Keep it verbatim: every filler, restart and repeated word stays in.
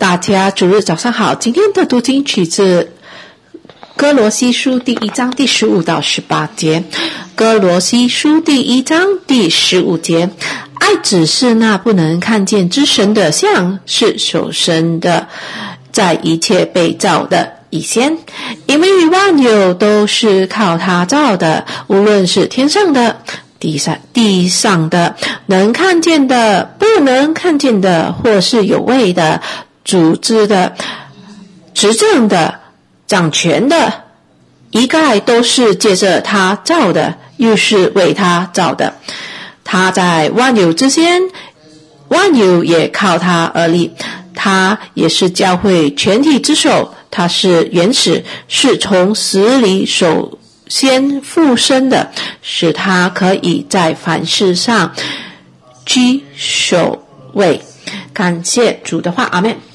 大家主日早上好，今天的读经取自哥罗西书第一章第十五到十八节。哥罗西书第一章第十五节，爱只是那不能看见之神的像，是手生的，在一切被造的以先，因为万有都是靠他造的，无论是天上的、地上地上的，能看见的、不能看见的，或是有位的、组织的、执政的、掌权的，一概都是借着他造的，又是为他造的。他在万有之先，万有也靠他而立，他也是教会全体之首，他是原始，是从死里首先复生的，使他可以在凡事上居首位。感谢主的话，阿们。